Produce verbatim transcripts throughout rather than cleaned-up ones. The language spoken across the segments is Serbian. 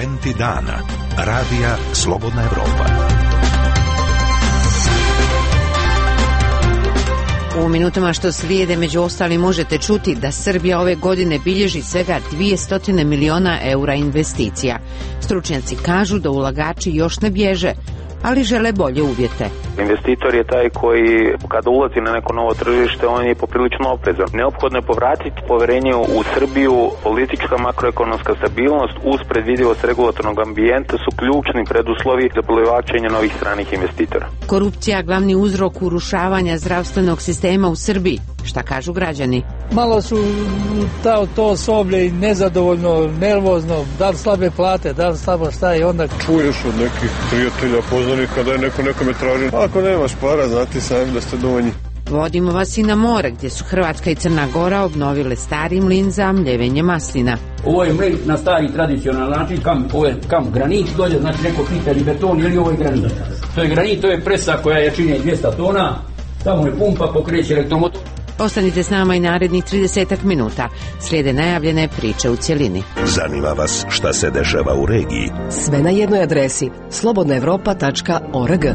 Momenti dana. Radija Slobodna Evropa. U minutama što slijede među ostalim možete čuti da Srbija ove godine bilježi svega dvjesto miliona eura investicija. Stručnjaci kažu da ulagači još ne bježe, ali žele bolje uvjete. Investitor je taj koji kada ulazi na neko novo tržište, on je poprilično oprezan. Neophodno je povratiti poverenje u Srbiju. Politička makroekonomska stabilnost uz predvidivost regulatornog ambijenta su ključni preduslovi za privlačenje novih stranih investitora. Korupcija glavni uzrok urušavanja zdravstvenog sistema u Srbiji. Šta kažu građani? Malo su ta, to osoblje nezadovoljno, nervozno, da li slabe plate, da li slabo šta i onda... Čuješ od nekih prijatelja, poznanika da je neko nekome traži. Ako nemaš para, znati sami da ste dovoljni. Vodimo vas i na more, gdje su Hrvatska i Crna Gora obnovile stari mlin za mljevenje maslina. Ovo je mlin na stari tradicionalan način, kam, ovo je kam granit, dođe, znači neko pita li beton ili ovo je granit. To je granit, to je presa koja je čini dvjesto tona, tamo je pumpa, pokreće elektromotor. Ostanite s nama i narednih tridesetak minuta. Slijede najavljene priče u cjelini. Zanima vas šta se dešava u regiji? Sve na jednoj adresi slobodna evropa tačka org.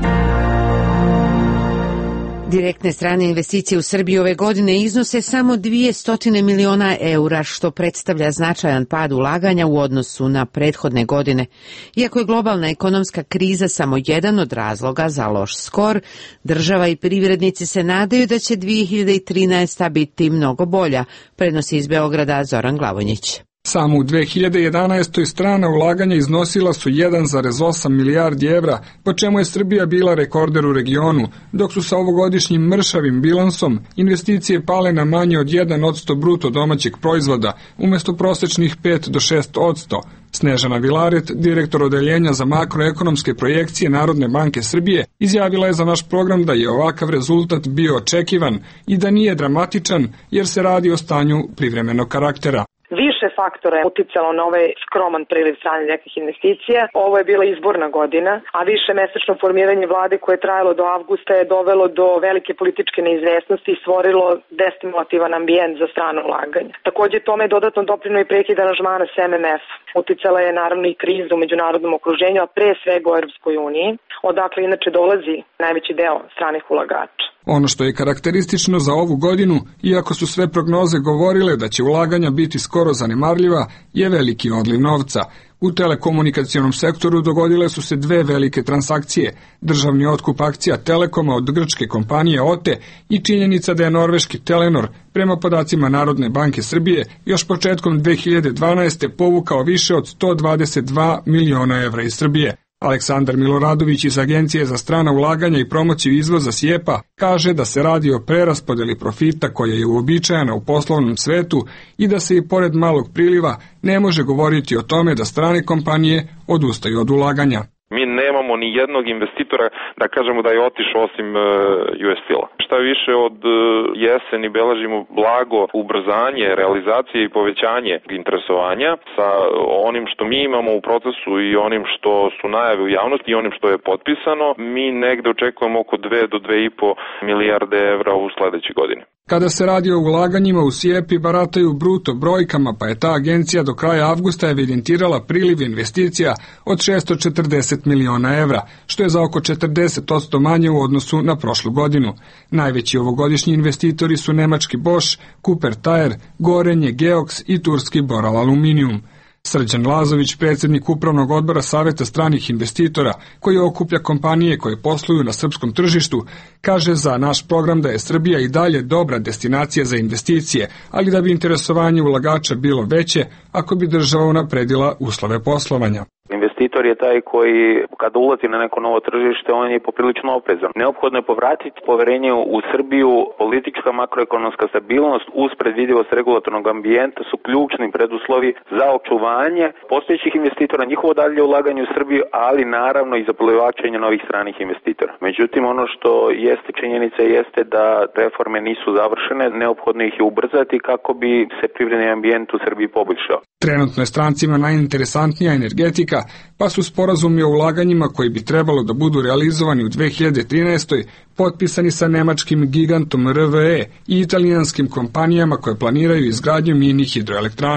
Direktne strane investicije u Srbiji ove godine iznose samo dvjesto miliona eura, što predstavlja značajan pad ulaganja u odnosu na prethodne godine. Iako je globalna ekonomska kriza samo jedan od razloga za loš skor, država i privrednici se nadaju da će dvije hiljade trinaesta. biti mnogo bolja, prenosi iz Beograda Zoran Glavonjić. Samo u dvije hiljade jedanaestoj strana ulaganja iznosila su jedan zarez osam milijardi evra, po čemu je Srbija bila rekorder u regionu, dok su sa ovogodišnjim mršavim bilansom investicije pale na manje od jedan posto bruto domaćeg proizvoda, umjesto prosječnih pet do šest posto. Snežana Vilaret, direktor odeljenja za makroekonomske projekcije Narodne banke Srbije, izjavila je za naš program da je ovakav rezultat bio očekivan i da nije dramatičan jer se radi o stanju privremenog karaktera. Više faktora je uticalo na ovaj skroman priliv stranih nekih investicija. Ovo je bila izborna godina, a više mesečno formiranje vlade koje je trajalo do avgusta je dovelo do velike političke neizvesnosti i stvorilo destimulativan ambijent za strano ulaganje. Također tome je dodatno doprinio i prekid aranžmana s em em ef. Uticala je naravno i kriza u međunarodnom okruženju, a pre svega u Europskoj uniji, odakle inače dolazi najveći deo stranih ulagača. Ono što je karakteristično za ovu godinu, iako su sve prognoze govorile da će ulaganja biti skoro zanemarljiva, je veliki odliv novca. U telekomunikacionom sektoru dogodile su se dve velike transakcije, državni otkup akcija Telekoma od grčke kompanije O T E i činjenica da je norveški Telenor, prema podacima Narodne banke Srbije, još početkom dvije hiljade dvanaeste. povukao više od sto dvadeset dva miliona evra iz Srbije. Aleksandar Miloradović iz Agencije za strana ulaganja i promociju izvoza S I E P A kaže da se radi o preraspodjeli profita koja je uobičajena u poslovnom svetu i da se i pored malog priliva ne može govoriti o tome da strane kompanije odustaju od ulaganja. Mi nemamo ni jednog investitora da kažemo da je otišao osim uh, U S Steel-a. Šta više od uh, jeseni beležimo blago ubrzanje realizacije i povećanje interesovanja sa onim što mi imamo u procesu i onim što su najave u javnosti i onim što je potpisano. Mi negde očekujemo oko dve do dve i po milijarde evra u sledećoj godini. Kada se radi o ulaganjima u S I E P I barataju bruto brojkama, pa je ta agencija do kraja avgusta evidentirala priliv investicija od šesto četrdeset miliona evra, što je za oko četrdeset posto manje u odnosu na prošlu godinu. Najveći ovogodišnji investitori su nemački Bosch, Cooper Tire, Gorenje, Geox i turski Boral Aluminium. Srđan Lazović, predsjednik upravnog odbora Saveta stranih investitora, koji okuplja kompanije koje posluju na srpskom tržištu, kaže za naš program da je Srbija i dalje dobra destinacija za investicije, ali da bi interesovanje ulagača bilo veće ako bi država unapredila uslove poslovanja. Investitor je taj koji kada ulazi na neko novo tržište, on je poprilično oprezan. Neophodno je povratiti poverenje u Srbiju. Politička makroekonomska stabilnost uz predvidivost regulatornog ambijenta su ključni preduslovi za očuvanje postojećih investitora, njihovo dalje ulaganje u Srbiju, ali naravno i za privlačenje novih stranih investitora. Međutim, ono što jeste činjenica jeste da reforme nisu završene, neophodno ih je ubrzati kako bi se privredni ambijent u Srbiji poboljšao. Trenutno je strancima najinteresantnija energetika, pa su sporazumi o ulaganjima koji bi trebalo da budu realizovani u dvije hiljade trinaestoj. potpisani sa nemačkim gigantom R V E i italijanskim kompanijama koje planiraju izgradnju mini hidroelektrana.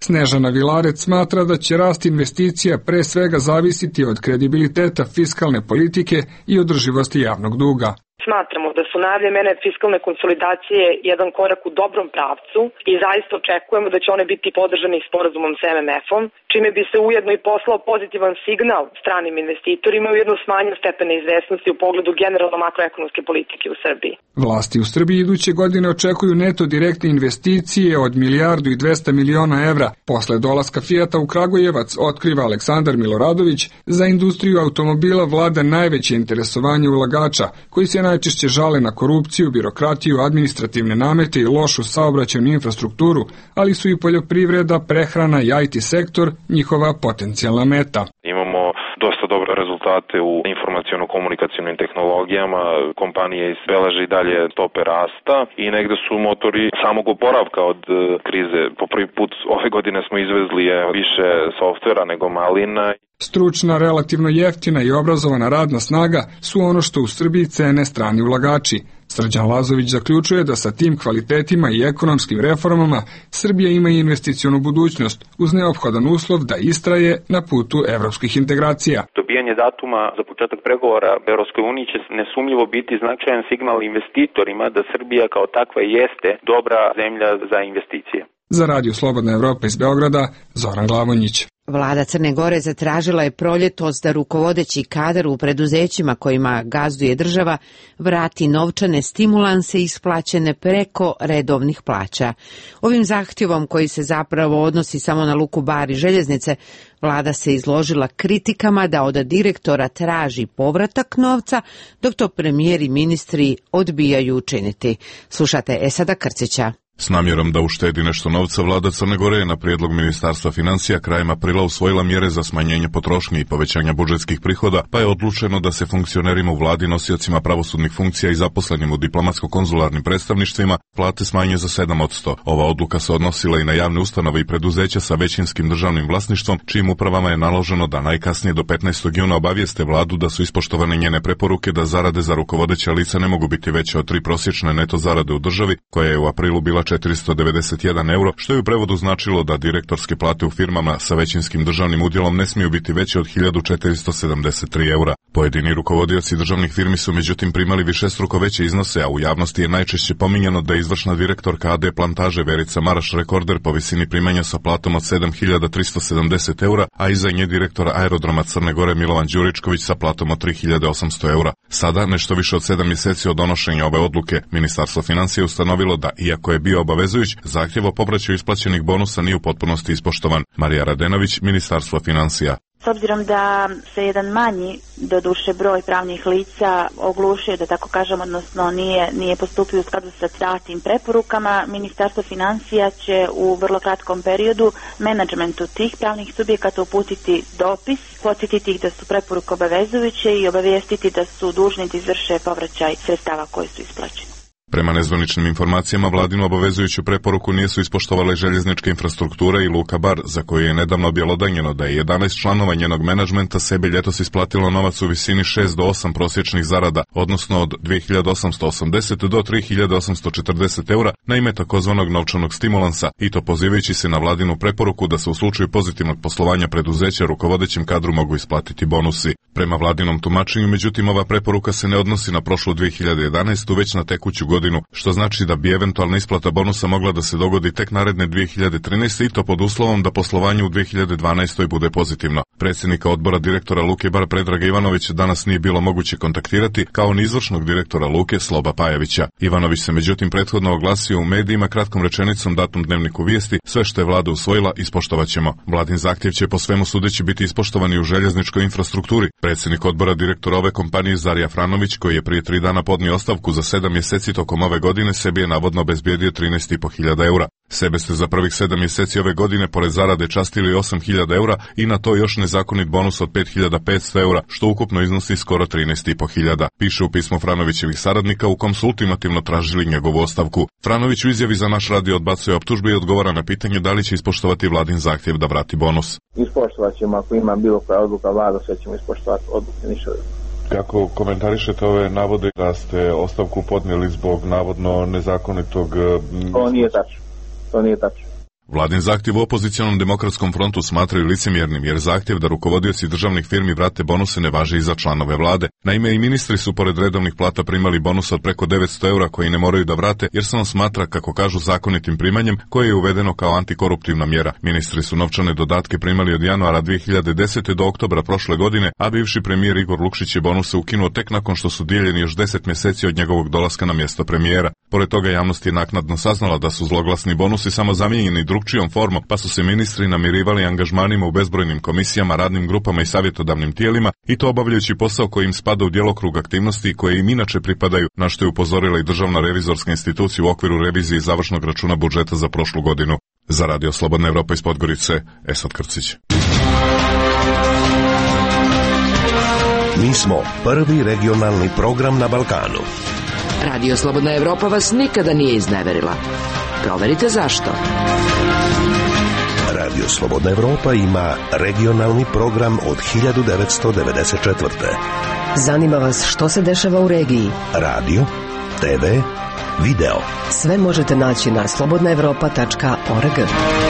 Snežana Vilarec smatra da će rast investicija pre svega zavisiti od kredibiliteta fiskalne politike i održivosti javnog duga. Smatramo da su najavljene mere fiskalne konsolidacije jedan korak u dobrom pravcu i zaista očekujemo da će one biti podržane i sporazumom s em em efom, čime bi se ujedno i poslao pozitivan signal stranim investitorima u jednu smanjenju stepena izvesnosti u pogledu generalno makroekonomske politike u Srbiji. Vlasti u Srbiji iduće godine očekuju neto direktne investicije od milijardu i dvesta miliona evra. Posle dolaska Fijata u Kragujevac, otkriva Aleksandar Miloradović, za industriju automobila vlada najveće interesovanje ulagača, koji se najčešće žale na korupciju, birokratiju, administrativne namete i lošu saobraćajnu infrastrukturu, ali su i poljoprivreda, prehrana i i te sektor njihova potencijalna meta. Imamo dosta dobre rezultate u informaciono-komunikacionim tehnologijama, kompanije izbeleže i dalje stope rasta i negde su motori samog oporavka od krize. Po prvi put ove godine smo izvezli više softvera nego malina. Stručna, relativno jeftina i obrazovana radna snaga su ono što u Srbiji cene strani ulagači. Srđan Lazović zaključuje da sa tim kvalitetima i ekonomskim reformama Srbija ima i investicionu budućnost uz neophodan uslov da istraje na putu evropskih integracija. Dobijanje datuma za početak pregovora u Evropskoj uniji će nesumnjivo biti značajan signal investitorima da Srbija kao takva jeste dobra zemlja za investicije. Za Radio Slobodna Evropa iz Beograda, Zoran Glavonjić. Vlada Crne Gore zatražila je proljetos da rukovodeći kadar u preduzećima kojima gazduje država vrati novčane stimulanse isplaćene preko redovnih plaća. Ovim zahtjevom, koji se zapravo odnosi samo na Luku Bar i željeznice, vlada se izložila kritikama da od direktora traži povratak novca, dok to premijer i ministri odbijaju učiniti. Slušate Esada Krcića. S namjerom da uštedi nešto novca, vlada Crne Gore je na prijedlog Ministarstva financija krajem aprila usvojila mjere za smanjenje potrošnje i povećanja budžetskih prihoda, pa je odlučeno da se funkcionerima u vladi, nosiocima pravosudnih funkcija i zaposlenim u diplomatsko-konzularnim predstavništvima plate smanje za sedam posto. Ova odluka se odnosila i na javne ustanove i preduzeća sa većinskim državnim vlasništvom, čijim upravama je naloženo da najkasnije do petnaestog juna obavijeste vladu da su ispoštovane njene preporuke da zarade za rukovodeća lica ne mogu biti veće od tri prosječne neto zarade u državi, koja je u aprilu bila četiristo devedeset jedan euro, što je u prevodu značilo da direktorske plate u firmama sa većinskim državnim udjelom ne smiju biti veće od hiljadu četiristo sedamdeset tri eura. Pojedini rukovodioci državnih firmi su međutim primali višestruko veće iznose, a u javnosti je najčešće pominjano da je izvršna direktorka a de Plantaže Verica Maraš rekorder po visini primanja sa platom od sedam hiljada tristo sedamdeset eura, a iza nje direktor aerodroma Crne Gore Milovan Đuričković sa platom od tri hiljade osamsto eura. Sada, nešto više od sedam mjeseci od donošenja ove odluke, Ministarstvo financija ustanovilo da, iako je bio obavezujuć, zahtjev o povraćaju isplaćenih bonusa nije u potpunosti ispoštovan. Marija Radenović, Ministarstvo financija. S obzirom da se jedan manji, doduše broj pravnih lica oglušio, da tako kažem, odnosno nije, nije postupio u skladu sa datim preporukama, Ministarstvo financija će u vrlo kratkom periodu menadžmentu tih pravnih subjekata uputiti dopis, podsjetiti ih da su preporuke obavezujuće i obavijestiti da su dužni da izvrše povraćaj sredstava koji su isplaćeni. Prema nezvaničnim informacijama, vladinu obavezujuću preporuku nisu ispoštovale željeznička infrastruktura i Luka Bar, za koju je nedavno objelodanjeno da je jedanaest članova njenog menadžmenta sebi ljetos isplatilo novac u visini šest do osam prosječnih zarada, odnosno od dve hiljade osamsto osamdeset do tri hiljade osamsto četrdeset eura na ime takozvanog novčanog stimulansa, i to pozivajući se na vladinu preporuku da se u slučaju pozitivnog poslovanja preduzeća rukovodećem kadru mogu isplatiti bonusi. Prema vladinom tumačenju, međutim, ova preporuka se ne odnosi na prošlu dve hiljade jedanaestu, već na tekuću godinu, što znači da bi eventualna isplata bonusa mogla da se dogodi tek naredne dve hiljade trinaeste. i to pod uslovom da poslovanje u dve hiljade dvanaestoj bude pozitivno. Predsjednika odbora direktora Luke Bar Predraga Ivanovića danas nije bilo moguće kontaktirati, kao ni izvršnog direktora Luke Sloba Pajevića. Ivanović se međutim prethodno oglasio u medijima kratkom rečenicom datom Dnevniku vijesti: sve što je vlada usvojila ispoštovaćemo. Vladin zahtjev će po svemu sudeći biti ispoštovani u željezničkoj infrastrukturi. Predsjednik odbora direktora ove kompanije Zarija Franović, koji je prije tri dana podnio ostavku za sedam mjeseci tokom ove godine, sebi je navodno obezbijedio trinaest i po hiljada eura. Sebe ste za prvih sedam mjeseci ove godine pored zarade častili osam hiljada eura i na to još nezakonit bonus od pet hiljada petsto eura, što ukupno iznosi skoro trinaest i po hiljada. Piše u pismu Franovićevih saradnika u kom su ultimativno tražili njegovu ostavku. Franović u izjavi za naš radio odbacuje optužbe i odgovara na pitanje da li će ispoštovati vladin zahtjev da vrati bonus. Ispoštovat ćemo, ako ima bilo koja odluka vlada, sve ćemo ispoštovati odluke, ništa. Kako komentarišete ove navode da ste ostavku podnijeli zbog navodno nezakonitog... To nije tačno. To nije tačno. Vladin zahtjev u opozicionom demokratskom frontu smatraju licemjernim, jer zahtjev da rukovodioci državnih firmi vrate bonuse ne važi i za članove vlade. Naime, i ministri su pored redovnih plata primali bonus od preko devetsto eura koji ne moraju da vrate, jer se on smatra, kako kažu, zakonitim primanjem koje je uvedeno kao antikoruptivna mjera. Ministri su novčane dodatke primali od januara dvije hiljade desete do oktobra prošle godine, a bivši premijer Igor Lukšić je bonuse ukinuo tek nakon što su dijeljeni još deset mjeseci od njegovog dolaska na mjesto premijera. Pored toga, javnost je naknadno saznala da su zloglasni bonusi samo zamijenjeni drugčijom formom, pa su se ministri namirivali angažmanima u bezbrojnim komisijama, radnim grupama i savjetodavnim tijelima, i to obavljajući posao koji im spada u djelokrug aktivnosti koje im inače pripadaju, na što je upozorila i Državna revizorska institucija u okviru revizije završnog računa budžeta za prošlu godinu. Za Radio Slobodna Evropa iz Podgorice, Esad Krcić. Mi smo prvi regionalni program na Balkanu. Radio Slobodna Evropa vas nikada nije izneverila. Proverite zašto. Radio Slobodna Evropa ima regionalni program od hiljadu devetsto devedeset četvrte. Zanima vas što se dešava u regiji? Radio, te ve, video. Sve možete naći na slobodna evropa tačka org.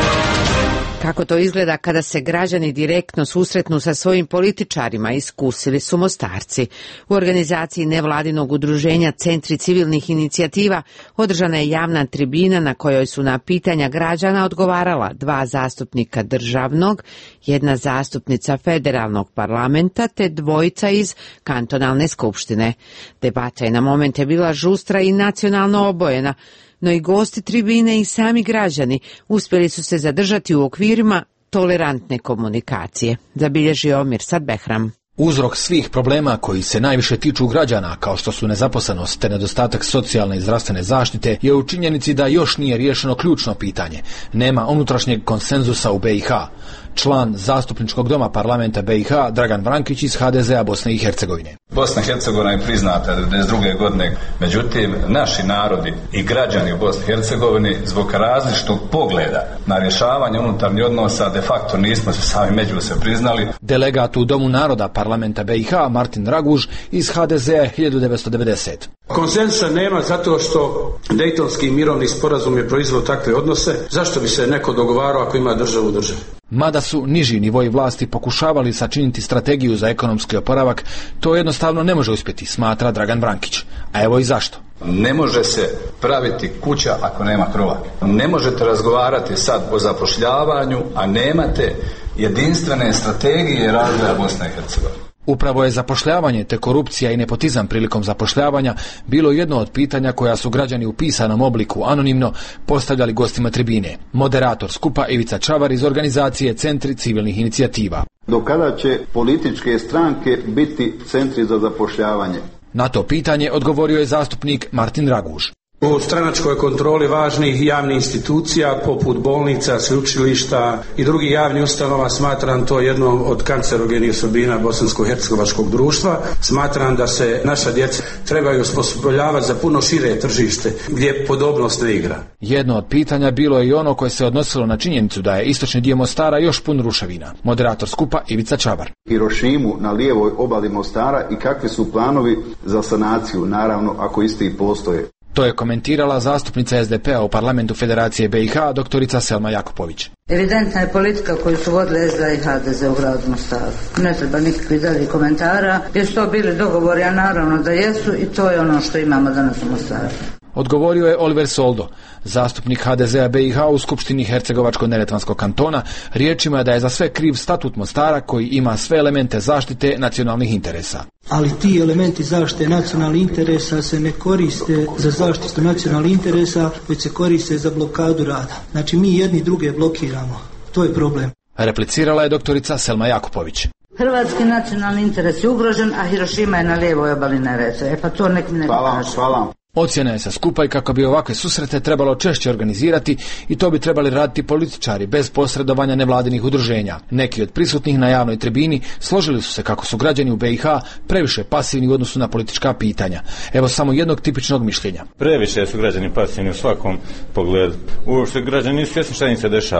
Kako to izgleda kada se građani direktno susretnu sa svojim političarima, iskusili su Mostarci. U organizaciji nevladinog udruženja Centri civilnih inicijativa održana je javna tribina na kojoj su na pitanja građana odgovarala dva zastupnika državnog, jedna zastupnica federalnog parlamenta te dvojica iz kantonalne skupštine. Debata je na momente bila žustra i nacionalno obojena, no i gosti tribine i sami građani uspjeli su se zadržati u okvirima tolerantne komunikacije, zabilježio Mirsad Behram. Uzrok svih problema koji se najviše tiču građana, kao što su nezaposlenost te nedostatak socijalne i zdravstvene zaštite, je u činjenici da još nije riješeno ključno pitanje. Nema unutrašnjeg konsenzusa u be i ha. Član zastupničkog doma parlamenta be i ha Dragan Vrankić iz ha de zea Bosne i Hercegovine. Bosna i Hercegovina je priznata devedeset druge godine, međutim naši narodi i građani u Bosni i Hercegovini zbog različitog pogleda na rješavanje unutarnjih odnosa de facto nismo se sami među se priznali. Delegat u Domu naroda parlamenta be i ha Martin Raguž iz ha de zea hiljadu devetsto devedesete. Konsenzusa nema zato što Dejtonski mirovni sporazum je proizveo takve odnose. Zašto bi se neko dogovarao ako ima državu u državi? Mada su niži nivoji vlasti pokušavali sačiniti strategiju za ekonomski oporavak, to jednostavno ne može uspjeti, smatra Dragan Vrankić. A evo i zašto. Ne može se praviti kuća ako nema krova. Ne možete razgovarati sad o zapošljavanju, a nemate jedinstvene strategije razvoja Bosne i Hercegovine. Upravo je zapošljavanje te korupcija i nepotizam prilikom zapošljavanja bilo jedno od pitanja koja su građani u pisanom obliku anonimno postavljali gostima tribine. Moderator skupa Ivica Čavar iz organizacije Centri civilnih inicijativa. Do kada će političke stranke biti centri za zapošljavanje? Na to pitanje odgovorio je zastupnik Martin Raguž. U stranačkoj kontroli važnih javnih institucija poput bolnica, sveučilišta i drugih javnih ustanova smatram to jednom od kancerogenih osobina bosansko-hercegovačkog društva. Smatram da se naša djeca trebaju osposobljavati za puno šire tržište gdje podobnost ne igra. Jedno od pitanja bilo je i ono koje se odnosilo na činjenicu da je istočni dio Mostara još pun ruševina. Moderator skupa Ivica Čabar. Hirošimu na lijevoj obali Mostara i kakvi su planovi za sanaciju, naravno ako isti postoje. To je komentirala zastupnica es de pe-a u parlamentu Federacije be i ha, doktorica Selma Jakupović. Evidentna je politika koju su vodile es de a i ha de ze u gradu Mostaru. Ne treba nikakvih daljih komentara. Jesu to bili dogovori, a naravno da jesu, i to je ono što imamo danas u Mostaru. Odgovorio je Oliver Soldo, zastupnik ha de zea be i ha u Skupštini Hercegovačko-neretvanskog kantona, riječima da je za sve kriv statut Mostara koji ima sve elemente zaštite nacionalnih interesa. Ali ti elementi zaštite nacionalnih interesa se ne koriste za zaštitu nacionalnih interesa, već se koriste za blokadu rada. Znači mi jedni druge blokiramo. To je problem. Replicirala je doktorica Selma Jakupović. Hrvatski nacionalni interes je ugrožen, a Hirošima je na lijevoj obali Neretve. E pa to nek mi ne kaže. Hvala. Ocjena je sa skupa i kako bi ovakve susrete trebalo češće organizirati i to bi trebali raditi političari bez posredovanja nevladinih udruženja. Neki od prisutnih na javnoj tribini složili su se kako su građani u be i ha previše pasivni u odnosu na politička pitanja. Evo samo jednog tipičnog mišljenja. Previše su građani pasivni u svakom pogledu. Uopšte građani nisu svjesni šta im se dešava.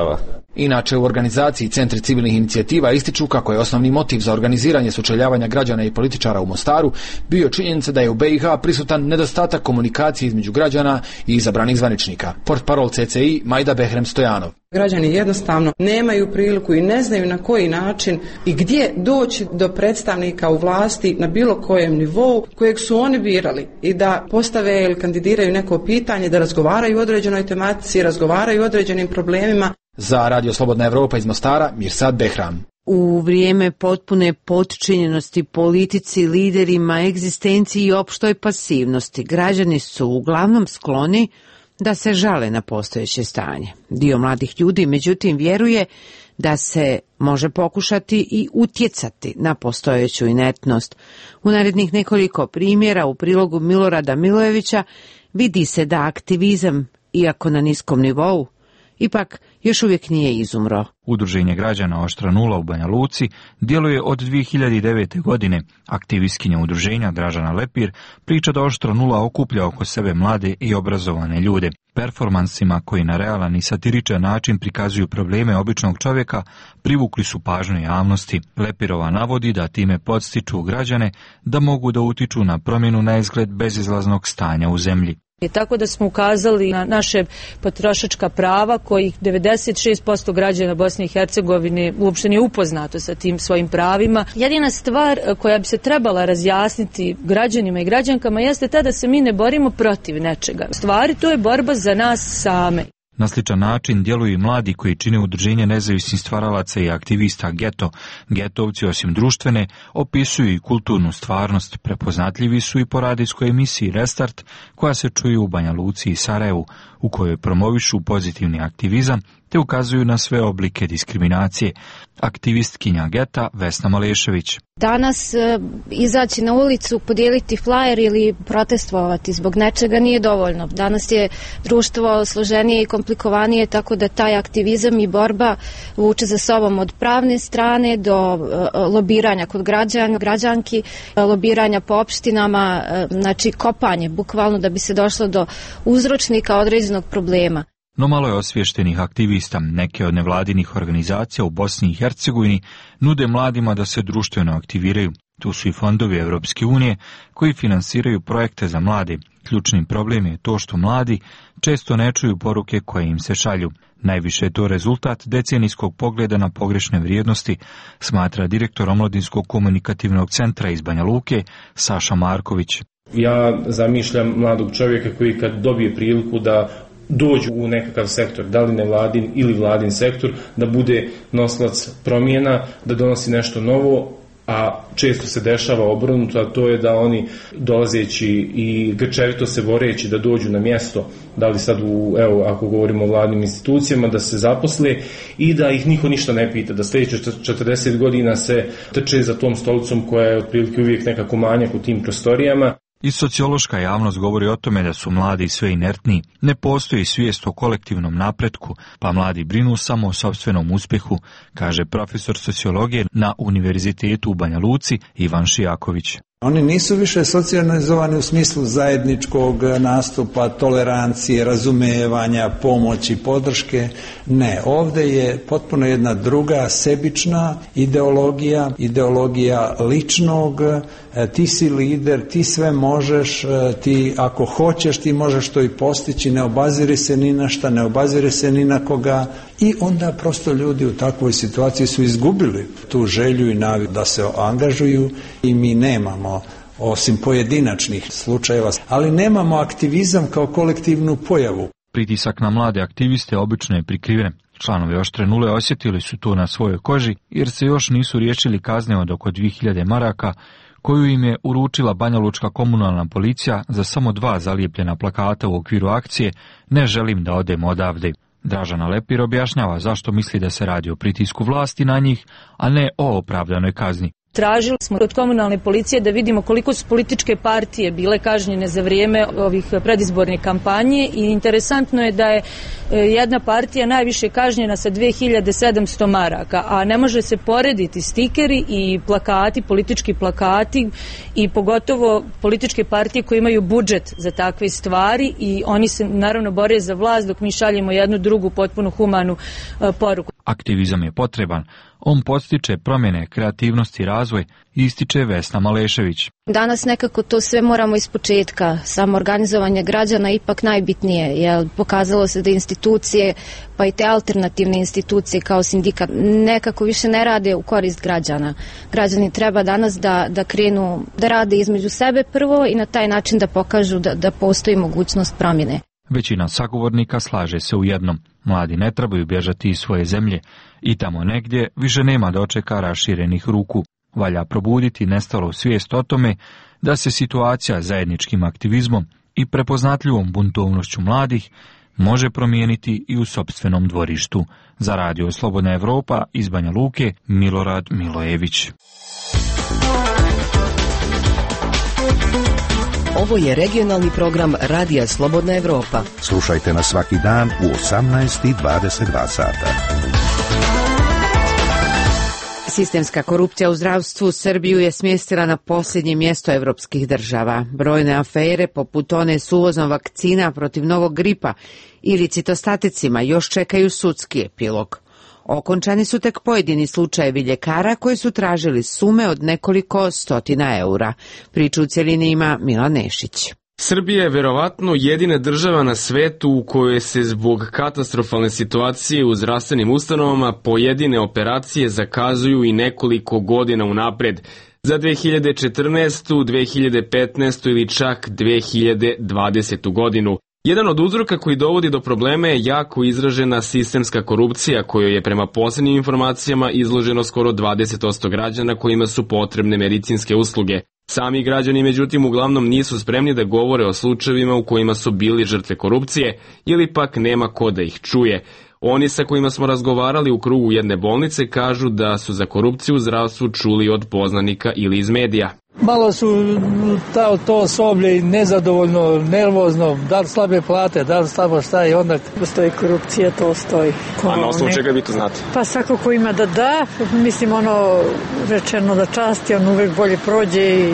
Inače, u organizaciji Centri civilnih inicijativa ističu kako je osnovni motiv za organiziranje sučeljavanja građana i političara u Mostaru bio činjenica da je u B i H prisutan nedostatak komunikacije između građana i izabranih zvaničnika. Portparol C C I Majda Behrem Stojanov. Građani jednostavno nemaju priliku i ne znaju na koji način i gdje doći do predstavnika u vlasti na bilo kojem nivou kojeg su oni birali i da postave ili kandidiraju neko pitanje, da razgovaraju o određenoj tematici, razgovaraju o određenim problemima. Za Radio Slobodna Evropa iz Mostara, Mirsad Behram. U vrijeme potpune potčinjenosti politici, liderima, egzistenciji i opštoj pasivnosti, građani su uglavnom skloni da se žale na postojeće stanje. Dio mladih ljudi, međutim, vjeruje da se može pokušati i utjecati na postojeću inertnost. U narednih nekoliko primjera u prilogu Milorada Milojevića vidi se da aktivizam, iako na niskom nivou, ipak još uvijek nije izumro. Udruženje građana Oštra nula u Banja Luci djeluje od dvije hiljade devete. godine. Aktivistkinja udruženja Dražana Lepir priča da Oštra nula okuplja oko sebe mlade i obrazovane ljude. Performansima koji na realan i satiričan način prikazuju probleme običnog čovjeka privukli su pažnju javnosti. Lepirova navodi da time podstiču građane da mogu da utiču na promjenu na izgled bezizlaznog stanja u zemlji. I tako da smo ukazali na naše potrošačka prava kojih devedeset šest posto građana Bosne i Hercegovine uopšte nije upoznato sa tim svojim pravima. Jedina stvar koja bi se trebala razjasniti građanima i građankama jeste ta da se mi ne borimo protiv nečega. Stvari to je borba za nas same. Na sličan način djeluju i mladi koji čine udruženje nezavisnih stvaralaca i aktivista Geto. Getovci, osim društvene, opisuju i kulturnu stvarnost. Prepoznatljivi su i po radijskoj emisiji Restart, koja se čuje u Banja Luci i Sarajevu, u kojoj promovišu pozitivni aktivizam te ukazuju na sve oblike diskriminacije. Aktivistkinja Geta Vesna Malešević. Danas e, izaći na ulicu, podijeliti flajer ili protestovati zbog nečega nije dovoljno. Danas je društvo složenije i komplikovanije, tako da taj aktivizam i borba vuče za sobom od pravne strane do e, lobiranja kod građana, građanki, e, lobiranja po opštinama, e, znači kopanje, bukvalno da bi se došlo do uzročnika određenog problema. No malo je osviještenih aktivista. Neke od nevladinih organizacija u Bosni i Hercegovini nude mladima da se društveno aktiviraju. Tu su i fondovi Evropske unije koji finansiraju projekte za mlade. Ključni problem je to što mladi često ne čuju poruke koje im se šalju. Najviše je to rezultat decenijskog pogleda na pogrešne vrijednosti, smatra direktor Omladinskog komunikativnog centra iz Banja Luke Saša Marković. Ja zamišljam mladog čovjeka koji kad dobije priliku da dođu u nekakav sektor, da li nevladin ili vladin sektor, da bude nosilac promjena, da donosi nešto novo, a često se dešava obrnuto, a to je da oni dolazeći i grčevito se boreći da dođu na mjesto, da li sad u, evo, ako govorimo o vladnim institucijama, da se zaposle i da ih niko ništa ne pita, da sljedeće četrdeset godina se trče za tom stolicom koja je otprilike uvijek nekako manjak u tim prostorijama. I sociološka javnost govori o tome da su mladi sve inertniji, ne postoji svijest o kolektivnom napretku, pa mladi brinu samo o sopstvenom uspjehu, kaže profesor sociologije na Univerzitetu u Banja Luci Ivan Šijaković. Oni nisu više socijalizovani u smislu zajedničkog nastupa, tolerancije, razumijevanja, pomoći, podrške. Ne, ovdje je potpuno jedna druga sebična ideologija, ideologija ličnog, ti si lider, ti sve možeš, ti ako hoćeš ti možeš to i postići, ne obaziri se ni na šta, ne obaziri se ni na koga i onda prosto ljudi u takvoj situaciji su izgubili tu želju i naviku da se angažuju i mi nemamo osim pojedinačnih slučajeva, ali nemamo aktivizam kao kolektivnu pojavu. Pritisak na mlade aktiviste obično je prikriven. Članovi Oštre nule osjetili su to na svojoj koži jer se još nisu riješili kazne od oko dvije hiljade maraka koju im je uručila banjalučka komunalna policija za samo dva zalijepljena plakata u okviru akcije Ne želim da odem odavde. Dražana Lepir objašnjava zašto misli da se radi o pritisku vlasti na njih, a ne o opravdanoj kazni. Tražili smo od komunalne policije da vidimo koliko su političke partije bile kažnjene za vrijeme ovih predizborne kampanje i interesantno je da je jedna partija najviše kažnjena sa dvije hiljade sedamsto maraka, a ne može se porediti stikeri i plakati, politički plakati i pogotovo političke partije koje imaju budžet za takve stvari i oni se naravno bore za vlast dok mi šaljemo jednu drugu potpuno humanu poruku. Aktivizam je potreban, on podstiče promjene, kreativnost i razvoj, ističe Vesna Malešević. Danas nekako to sve moramo ispočetka, samo organizovanje građana je ipak najbitnije, jer pokazalo se da institucije, pa i te alternativne institucije kao sindikat, nekako više ne rade u korist građana. Građani treba danas da, da krenu, da rade između sebe prvo i na taj način da pokažu da, da postoji mogućnost promjene. Većina sagovornika slaže se u jednom. Mladi ne trebaju bježati iz svoje zemlje i tamo negdje više nema dočeka raširenih ruku. Valja probuditi nestalu svijest o tome da se situacija zajedničkim aktivizmom i prepoznatljivom buntovnošću mladih može promijeniti i u sopstvenom dvorištu. Za Radio Slobodna Evropa iz Banja Luke, Milorad Milojević. Ovo je regionalni program Radija Slobodna Evropa. Slušajte nas svaki dan u osamnaest i dvadeset dva sata. Sistemska korupcija u zdravstvu Srbiju je smjestila na posljednje mjesto evropskih država. Brojne afere, poput one s uvozom vakcina protiv novog gripa ili citostaticima, još čekaju sudski epilog. Okončani su tek pojedini slučajevi ljekara koji su tražili sume od nekoliko stotina eura. Priču u cjelini ima Milan Nešić. Srbija je verovatno jedina država na svetu u kojoj se zbog katastrofalne situacije u zdravstvenim ustanovama pojedine operacije zakazuju i nekoliko godina unapred. Za dve hiljade četrnaestu, dve hiljade petnaestu ili čak dve hiljade dvadesetu godinu. Jedan od uzroka koji dovodi do problema je jako izražena sistemska korupcija, kojoj je prema posljednjim informacijama izloženo skoro dvadeset posto građana kojima su potrebne medicinske usluge. Sami građani, međutim, uglavnom nisu spremni da govore o slučajevima u kojima su bili žrtve korupcije ili pak nema ko da ih čuje. Oni sa kojima smo razgovarali u krugu jedne bolnice kažu da su za korupciju u zdravstvu čuli od poznanika ili iz medija. Malo su ta, to osoblje nezadovoljno, nervozno, da li slabe plate, da li slabo šta i onda... Postoji korupcija, to stoji. Ko A na osnovu čega vi to znate? Pa svako ko ima da da, mislim ono rečeno da časti, on uvek bolje prođe i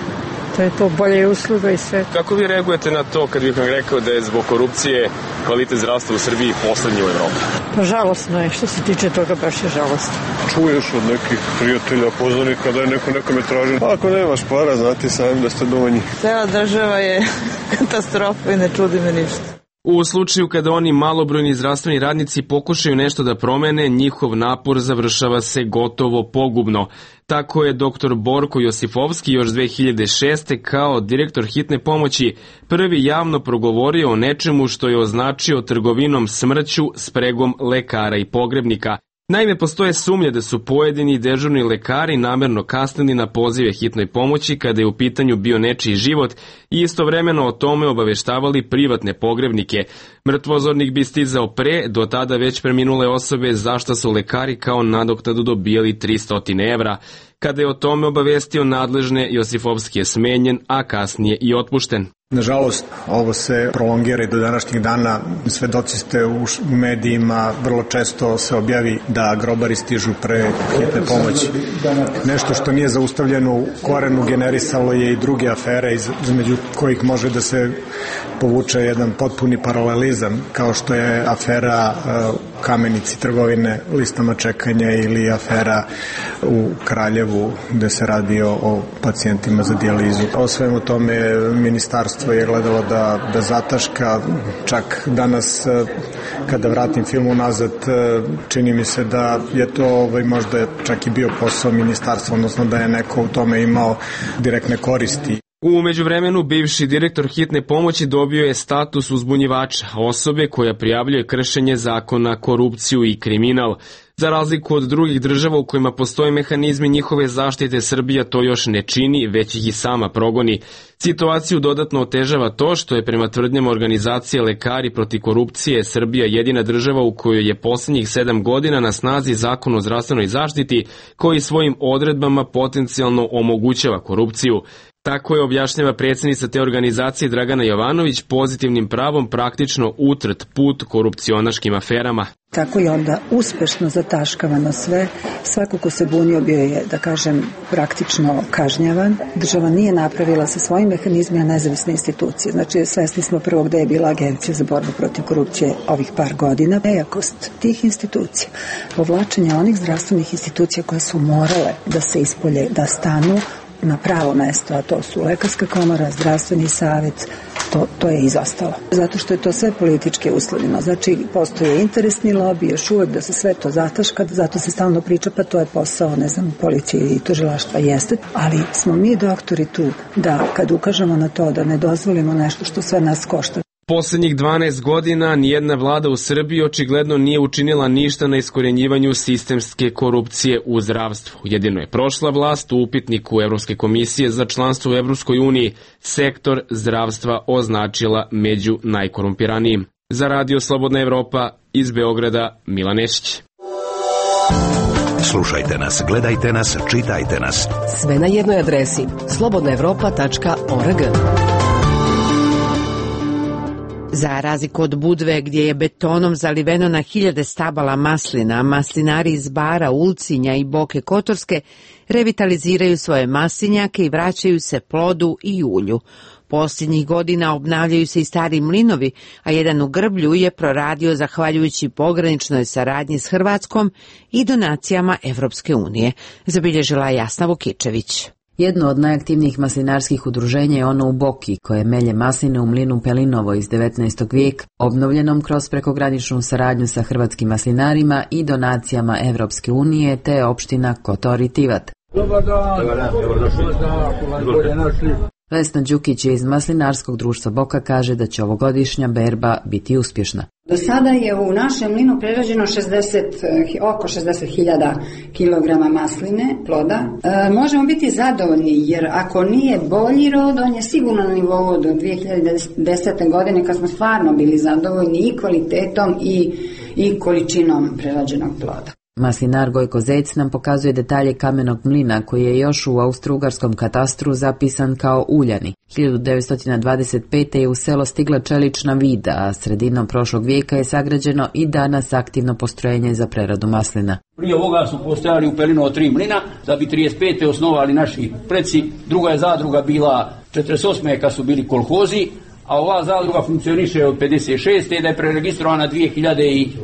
to je to, bolje usluga i sve. Kako vi reagujete na to kad bih vam rekao da je zbog korupcije kvalitet zdravstva u Srbiji poslednji u Evropi? Pa žalosno je, što se tiče toga baš je žalostno. Čuješ od nekih prijatelja, poznanika da je neko nekome traži. Ako nemaš para, znati sami da ste dovoljni. Cela država je katastrofa i ne čudi me ništa. U slučaju kada oni malobrojni zdravstveni radnici pokušaju nešto da promene, njihov napor završava se gotovo pogubno. Tako je doktor Borko Josifovski još dve hiljade šeste kao direktor hitne pomoći prvi javno progovorio o nečemu što je označio trgovinom smrću spregom lekara i pogrebnika. Naime, postoje sumnje da su pojedini dežurni lekari namerno kasnili na pozive hitnoj pomoći kada je u pitanju bio nečiji život i istovremeno o tome obaveštavali privatne pogrebnike. Mrtvozornik bi stizao pre, do tada već preminule osobe, zašto su lekari kao nadoknadu dobijali tristo evra. Kada je o tome obavestio nadležne, Josifovski je smenjen, a kasnije i otpušten. Nažalost, ovo se prolongira i do današnjih dana. Svedoci ste u medijima, vrlo često se objavi da grobari stižu pre hitne pomoći. Nešto što nije zaustavljeno u korenu generisalo je i druge afere između kojih može da se povuče jedan potpuni paralelizam, kao što je afera Kamenici trgovine listama čekanja ili afera u Kraljevu gde se radi o pacijentima za dijalizu. O svemu tome ministarstvo je gledalo da, da zataška. Čak danas kada vratim film unazad čini mi se da je to ovaj, možda čak i bio posao ministarstva, odnosno da je neko u tome imao direktne koristi. U međuvremenu, bivši direktor hitne pomoći dobio je status uzbunjivača, osobe koja prijavljuje kršenje zakona, korupciju i kriminal. Za razliku od drugih država u kojima postoje mehanizmi njihove zaštite, Srbija to još ne čini, već ih i sama progoni. Situaciju dodatno otežava to što je prema tvrdnjama organizacije Lekari protiv korupcije Srbija jedina država u kojoj je posljednjih sedam godina na snazi zakon o zdravstvenoj zaštiti koji svojim odredbama potencijalno omogućava korupciju. Tako je, objašnjava predsjednica te organizacije Dragana Jovanović, pozitivnim pravom praktično utrt put korupcionaškim aferama. Tako je onda uspešno zataškavano sve. Svako ko se bunio bio je, da kažem, praktično kažnjavan. Država nije napravila sa svojim mehanizmima nezavisne institucije. Znači, svesni smo prvog da je bila Agencija za borbu protiv korupcije ovih par godina. Nejakost tih institucija, povlačenje onih zdravstvenih institucija koje su morale da se ispolje, da stanu na pravo mesto, a to su Lekarska komora, Zdravstveni savjet, to, to je izostalo. Zato što je to sve politički uslovljeno. Znači, postoje interesni lobi, još uvek da se sve to zataška, zato se stalno priča, pa to je posao, ne znam, policije i tužilaštva jeste, ali smo mi doktori tu da kad ukažemo na to da ne dozvolimo nešto što sve nas košta. Poslednjih dvanaest godina nijedna vlada u Srbiji očigledno nije učinila ništa na iskorjenjivanju sistemske korupcije u zdravstvu. Jedino je prošla vlast u upitniku Evropske komisije za članstvo u Evropskoj uniji sektor zdravstva označila među najkorumpiranijim. Za Radio Slobodna Evropa iz Beograda, Milan Nešić. Slušajte nas, gledajte nas, čitajte nas. Sve na jednoj adresi slobodna evropa tačka org. Za razliku od Budve, gdje je betonom zaliveno na hiljade stabala maslina, maslinari iz Bara, Ulcinja i Boke Kotorske revitaliziraju svoje maslinjake i vraćaju se plodu i ulju. Posljednjih godina obnavljaju se i stari mlinovi, a jedan u Grblju je proradio zahvaljujući pograničnoj saradnji s Hrvatskom i donacijama Evropske unije, zabilježila Jasna Vukičević. Jedno od najaktivnijih maslinarskih udruženja je ono u Boki, koje melje masline u mlinu Pelinovo iz devetnaestog vijeka, obnovljenom kroz prekograničnu saradnju sa hrvatskim maslinarima i donacijama Evropske unije, te opština Kotor i Tivat. Dobar dan, dobar dan, dobar dan. Vesna Đukić iz Maslinarskog društva Boka kaže da će ovogodišnja berba biti uspješna. Do sada je u našem mlinu prerađeno šezdeset, oko šezdeset hiljada kilograma masline, ploda. E, možemo biti zadovoljni jer ako nije bolji rod, on je sigurno na nivou do dvije hiljade desete. godine kad smo stvarno bili zadovoljni i kvalitetom i, i količinom prerađenog ploda. Maslinar Gojko Zec nam pokazuje detalje kamenog mlina koji je još u austrougarskom katastru zapisan kao uljani. hiljadu devetsto dvadeset pete. je u selo stigla čelična vida, a sredinom prošlog vijeka je sagrađeno i danas aktivno postrojenje za preradu maslina. Prije ovoga su postojali u Pelinovo tri mlina, da bi trideset pete. osnovali naši preci. Druga je zadruga bila četrdeset osme. kad su bili kolhozi, a ova zadruga funkcioniše od pedeset šeste. da je preregistrovana dvije hiljade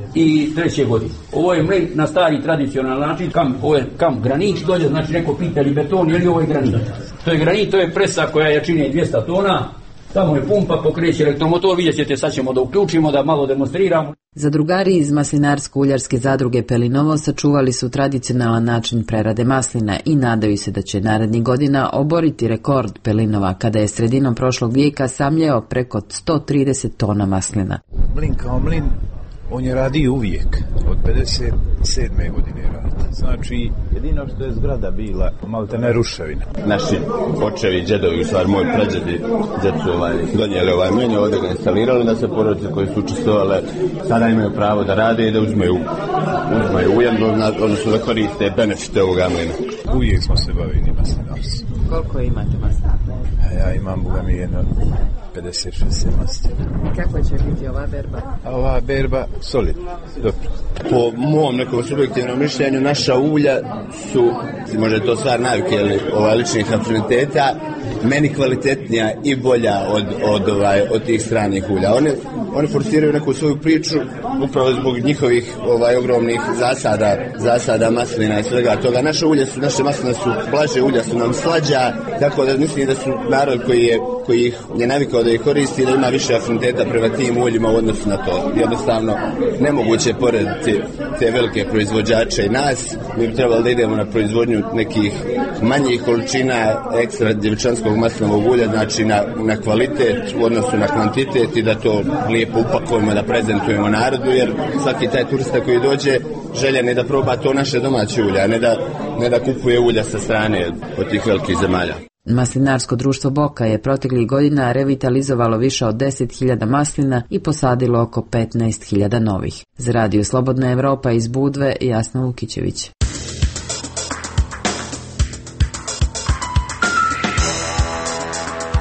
treće. godine. Ovo je mlin na stari tradicionalan način, kam, ovo je kam granit dođe, znači neko pita li beton ili ovo je granit. To je granit, to je presa koja jačine dvjesto tona, tamo je pumpa, pokreće elektromotor, vidjet ćete, sad ćemo da uključimo, da malo demonstriramo. Zadrugari iz Maslinarsko-uljarske zadruge Pelinovo sačuvali su tradicionalan način prerade maslina i nadaju se da će narednih godina oboriti rekord Pelinova kada je sredinom prošlog vijeka samljeo preko sto trideset tona maslina. Mlin kao mlin, on je radio uvijek, od pedeset sedme. godine radi. Znači, jedino što je zgrada bila malte ne ruševina. Naši očevi, džedovi, u stvari moj prađedi, džed su ovaj, donijeli ovaj mlin, ovdje ga instalirali da se porodice koje su učestvovale sada imaju pravo da rade i da uzmeju, uzmeju ujedno, odnosno da koriste benefite ovoga mlina. Uvijek smo se bavili maslinarstvom. Koliko imate maslina? Ja imam, boga mi, jedno pedeset šezdeset maslina. Kako će biti ova berba? A ova berba solidna, dobro. Po mom nekom subjektivnom mišljenju, naša ulja su, možda je to stvar navike ili ovaj, ličnih afiniteta, meni kvalitetnija i bolja od, od, ovaj, od tih stranih ulja. Oni, oni forsiraju neku svoju priču upravo zbog njihovih ovaj, ogromnih zasada, zasada maslina i svega toga. Naše ulje su, naše masline su blaže, ulja su nam slađa, tako da mislim da su narod koji je, koji ih je navikao da ih koristi, da ima više afiniteta prema tim uljima u odnosu na to. Jednostavno, nemoguće porediti te velike proizvođače i nas. Mi bi trebali da idemo na proizvodnju nekih manjih količina ekstra djevičanskog maslinovog ulja, znači na, na kvalitet u odnosu na kvantitet i da to lijepo upakujemo, da prezentujemo narodu, jer svaki taj turista koji dođe željen je da proba to naše domaće ulje, a ne da, ne da kupuje ulja sa strane od tih velikih zemalja. Maslinarsko društvo Boka je proteklih godina revitalizovalo više od deset hiljada maslina i posadilo oko petnaest hiljada novih. Za Radio Slobodna Evropa iz Budve, Jasna Vukićević.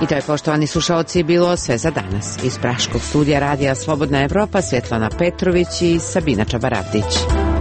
I to je, poštovani slušaoci, bilo sve za danas. Iz Praškog studija Radija Slobodna Evropa, Svetlana Petrović i Sabina Čabaravdić.